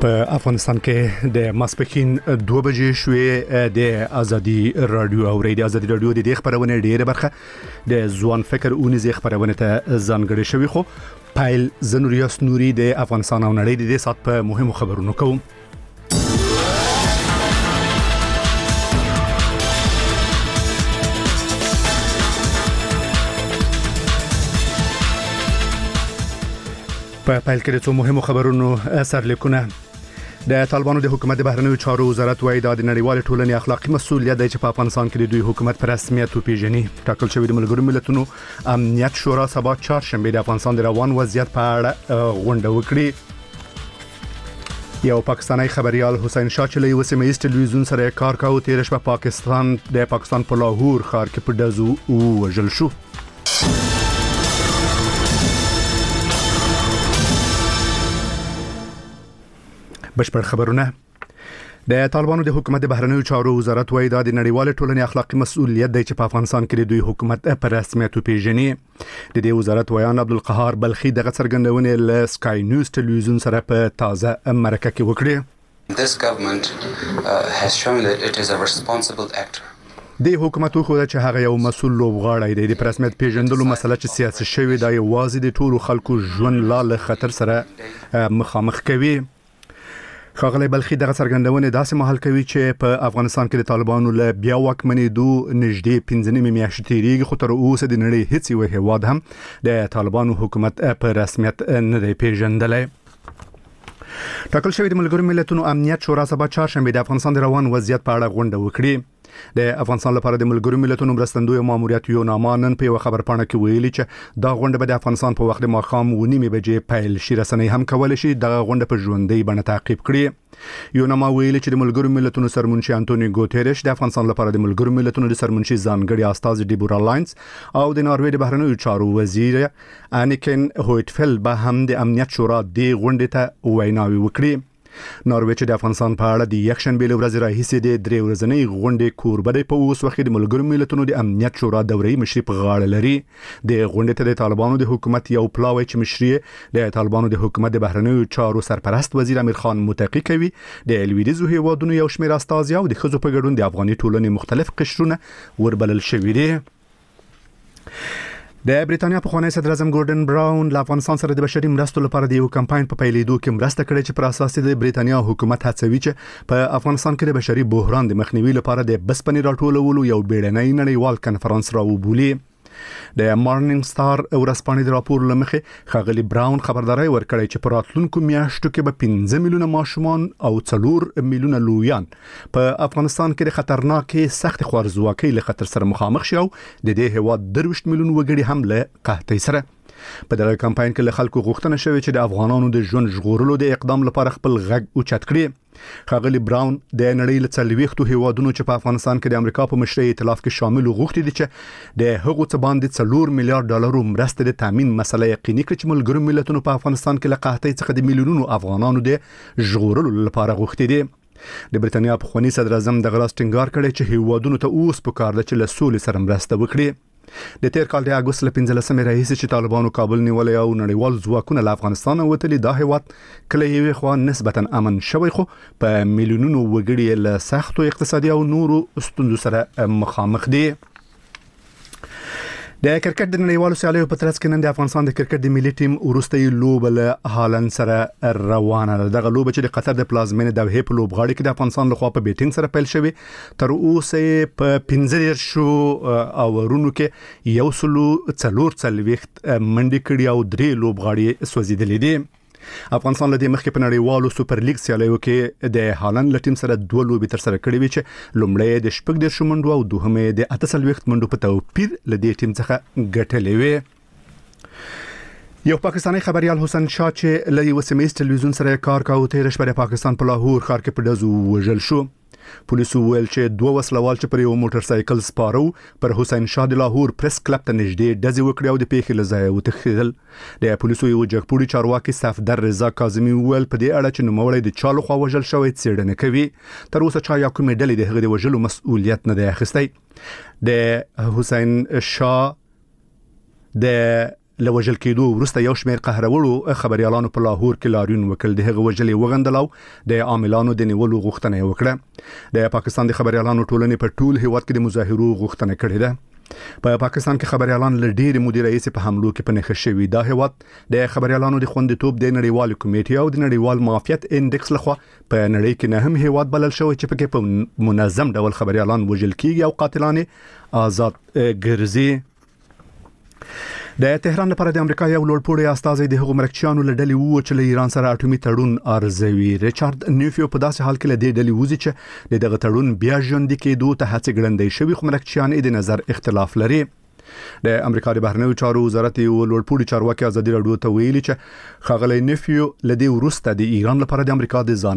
په افغانستان کې د ماسپښین 2 بجې شوې د ازادي رادیو او ریډیو ازادي رادیو د خبرونه ډیره برخه د ځوان فکر اونیزه خبرونه ته ځانګړي شوی خو پایل زنوریاس نوري د افغانستان او نړۍ د سات په مهمو خبرونو کوم په پایل کې د مهمو خبرونو سرلیکونه د طالبانو د حکومت د بهرنیو چارو وزارت وايي د نړیوال ټولنې اخلاقی مسؤلیت دی چې په افغانستان کې د دوی حکومت پر رسمیت وپیژني. ټاکل شوی د ملګرو ملتونو امنیت شورا سبا چهارشنبه د افغانستان د روان وضعیت په اړه غونډه وکړي. یو پاکستانی خبريال حسین شاه چې له یو سیمه ټلویزیون سره کار کاوه تیر شپه پاکستان په لاهور ښار کې په دزو وژل شو. بشپړ خبرونه د طالبانو د حکومت د بهرنیو چارو وزارت وايي د نړیوال ټولنې اخلاقی مسؤلیت دی چې په افغانستان کې د دوی حکومت پر رسمیت وپیژني. د دې وزارت ویان عبدالقهار بلخي د څرګندونې ل سکای نیوز ټلویزیون سره په تازه مرکه کې وکړه. This government has shown that it is a responsible actor. د حکومت خو چې هغه یو مسؤل لوبغاړی دی د رسمیت پیژندلو مسله چې سیاسي شوی دی واځي د ټولو خلکو ژوند له خطر سره مخامخ کوي. خاغلی بلخي دغه څرګندونه داسې مهال کوي چې په افغانستان کې د طالبانو له بیا واکمنېدو نږدې 15 میاشتې تیریږي خو تر اوسه د نړۍ هیڅ یو هیواد هم د طالبانو حکومت په رسمیت نه دی پیژندلی. ټاکل شوی د ملګرو ملتونو امنیت شورا سبا چهارشنبه د افغانستان د روان وضعیت په اړه غونډه وکړي. د افغانستان لپاره د ملګرو ملتونو مرستندوی ماموریت یو نامانن په خبرپاڼه کې ویلي چې دا غونډه به د افغانستان په وخت ماښام 9 بجې پیل شي. رسنۍ هم کولای شي د غونډه په ژوندۍ بڼه تعقیب کړي. یو نامه ویلي چې د ملګرو ملتونو سرمنشي انټونی ګوتيرش د افغانستان لپاره د ملګرو ملتونو د سرمنشي ځانګړي استاذ ډیبورا لاینز او د ناروې د بهرنیو چارو وزیر انیکن هویټفل به هم د امنیت شورا د غونډې ته ویناوي وکړي. ناروې چې د افغانستان په اړه د یکشنبه له ورځې راهیسې د 3 ورځې غونډې کوربه په اوس وخت د ملګرو ملتونو د امنیت شورا دوري مشري په غاړه لري. د غونډې ته د طالبانو د حکومت یو پلاوی چې مشري د طالبانو د حکومت د بهرنیو چارو سرپرست وزیر امیر خان متقی کوي د لویدیزو هیوادونو یو شمېر استازي او د خزو په ګډون د افغاني ټولنې مختلف قشرونه وربلل شوي دي. د بریټانیا په خونې صدر اعظم ګوردن براون له افغانستان سره د بشري مرستو لپاره د یو کمپاین په پیلېدو کې مرسته کړې چې پر اساس د بریټانیا حکومت هڅوي چې په افغانستان کې د بشري بحران د مخنیوي لپاره د بسپنې راټولولو یو بیړنۍ نړیوال کنفرانس راوبولي. د مارنینګ ستار ورځپاڼې د راپور لمخې خاغلی براون خبرداري ورکړی چې په راتلونکو میاشتو کې به 15 میلیونه ماشومان او 4 میلیونه لویان په افغانستان کې د خطرناکې سخت خوارزواکۍ له خطر سره مخامخ شي او د دې هیواد 23 میلیون وګړي هم له قحطۍ سره. په دغه کمپاین کې له خلکو غوښتنه شوې چې د افغانانو د ژوند ژغورلو د اقدام لپاره خپل غږ اوچت کړي. خاغلی براون د نړۍ له څلويختو هیوادونو چې په افغانستان کې د امریکا په مشرۍ ائتلاف کې شامل غوښتي دي چې د هغو څه باندې 4 میلیارډ ډالر مرسته د تامین مسله یقیني کړي چې ملګرو ملتونو په افغانستان کې له قحطۍ څخه د میلیونونو افغانانو د ژغورلو لپاره غوښتي دي. د بریټانیا په خونی صدر اعظم د غلاس ټینګار کړي چې هیوادونو ته اوس په کار ده چې له سولې سره مرسته وکړي. د تیر کال د اگست ل 15 راهیسې چې طالبانو کابل نیولې او نړیوال ځواکونه له افغانستان وتلي دا هیواد کله یوې خوا نسبتا امن شوی خو په میلیونونو وګړي له سختو اقتصادي او نورو ستونزو سره مخامخ دي. د کرکټ د نړیوالو سیالیو په ترڅ کې نن د افغانستان د کرکټ د ملي ټیم وروستۍ لوبه له هالند سره روانه ده. دغه لوبه چې د قطر د پلازمینې د دوحې په لوبغاړي کې د افغانستان لخوا په بیټینګ سره پیل شوی تر اوسه په 15 شو اورونو کې یو سلو 440 منډي کړي او 3 لوبغاړي سوځیدلې دي. افغانستان له دې مخکې په نړیوالو سوپر لیګ سیالیو کې د هالند له ټیم سره 2 لوبې تر سره کړې وي چې لومړی د 14 منډو او دوهمه د 48 منډو په توپیر له دې ټیم څخه ګټلې وي. یو پاکستانی خبريال حسین شاه چې له یو سیمه ټلویزیون سره کار کاوه تیر شپه د پاکستان په لاهور ښار کې په دزو وژل شو. پولیسو ویل چې 2 وسلوال چې پر یو موټر سایکل سپارو پر حسین شاه د لاهور پریس کلب ته نږدې ډزې وکړې او د پیښې له ځایه وتښتېدل. د پولیسو یو جګپوړي چارواکي صفدر رضا کاظمي ویل په دې اړه چې نوموړی د چالو خوا وژل شوی څېړنه کوي. تر اوسه چا یا کومې ډلې د هغې د وژلو مسؤلیت نه دی اخیستی. د حسین شاه د له وژل کېدو وروسته یو شمېر قهرورو خبريالانو په لاهور کې لاریون وکړ. د هغه وژلې وغندلو د عاملانو د نیولو غوښتنه یې وکړه. د پاکستان د خبريالانو ټولنې په ټول هیواد کې د مظاهرو غوښتنه کړې ده. په پاکستان کې خبريالان له ډېر مودې راهیسې په حملو کې په نښه شوي. دا هیواد د خبريالانو د خوندیتوب د نړیوال کمیټې او د نړیوال معافیت انډکس لخوا په نړۍ کې نه هم هیواد بلل شوی چې پکې په منظم ډول خبريالان وژل کیږي او قاتلانه آزاد ګرځي. د تهران لپاره د امریکا یو لوړپوړی استازی د هغو مرکچیانو له ډلې وو چې له ایران سره اټومي تړون ارزوي. ریچارډ نیوفیو په داسې حال کې له دې ډلې وځي چې د دغه تړون بیا ژوندي کېدو ته هڅې ګړندۍ شوي، خو مرکچیان د نظر اختلاف لري. د امریکا د بهرنیو چارو وزارت یو لوړپوړي چارواکي ازادي راډیو ته ویلي چې ښاغلی نیوفیو له دې وروسته د ایران لپاره د امریکا د ځان